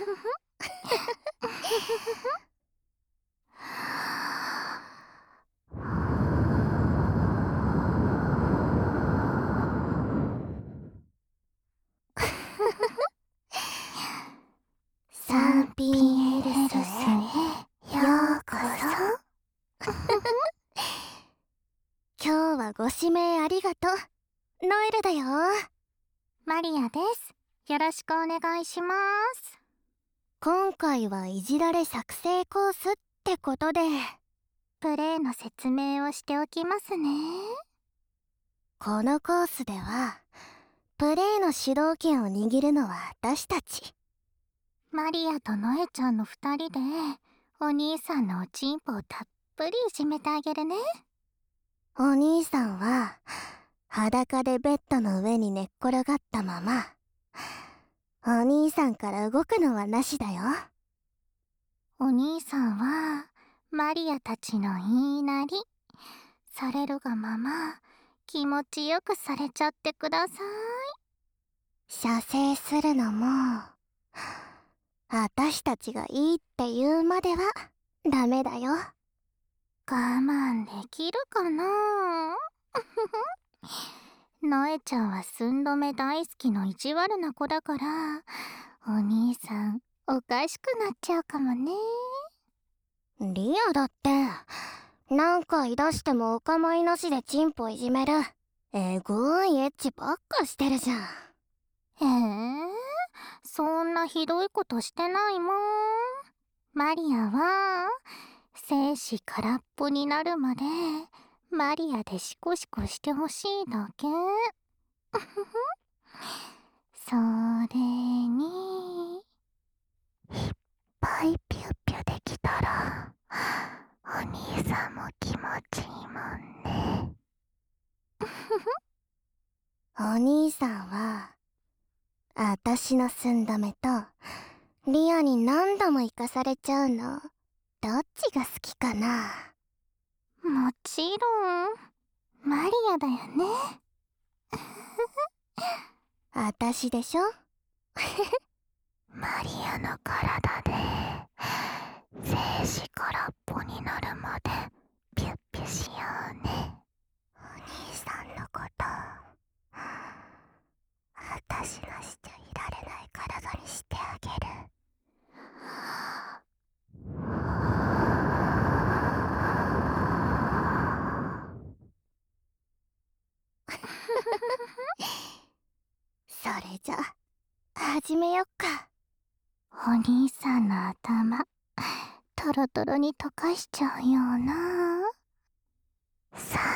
サンピンエルスへようこそ。今日はご指名ありがとう。ノエルだよ。 マリアです。よろしくお願いします。 今回はいじられ作成コースってことで、 プレイの説明をしておきますね。 このコースではプレイの主導権を握るのは私たち。 マリアとノエちゃんの2人でお兄さんのおちんぽをたっぷりいじめてあげるね。 お兄さんは裸でベッドの上に寝っ転がったまま、お兄さんから動くのはなしだよ。 お兄さんはマリアたちの言いなりされるがまま気持ちよくされちゃってください。 射精するのも私たちがいいって言うまではダメだよ。 我慢できるかな。ノエちゃんは寸止め大好きの意地悪な子だから、お兄さんおかしくなっちゃうかもね。 リアだって何回出してもお構いなしでチンポいじめるえぐいエッチばっかしてるじゃん。 そんなひどいことしてないもん。マリアは精子空っぽになるまでマリアでシコシコしてほしいだけ。それにいっぱいピュッピュできたらお兄さんも気持ちいいもんね。 お兄さんはあたしの寸止めとリアに何度も行かされちゃうのどっちが好きかな。 もちろんマリアだよね。 あたしでしょ。 マリアの体で精子空っぽになるまでピュッピュしようね。 お兄さんのことあたしがしちゃいられない体にしてあげる。それじゃ始めよっか。 お兄さんの頭トロトロに溶かしちゃうような。さ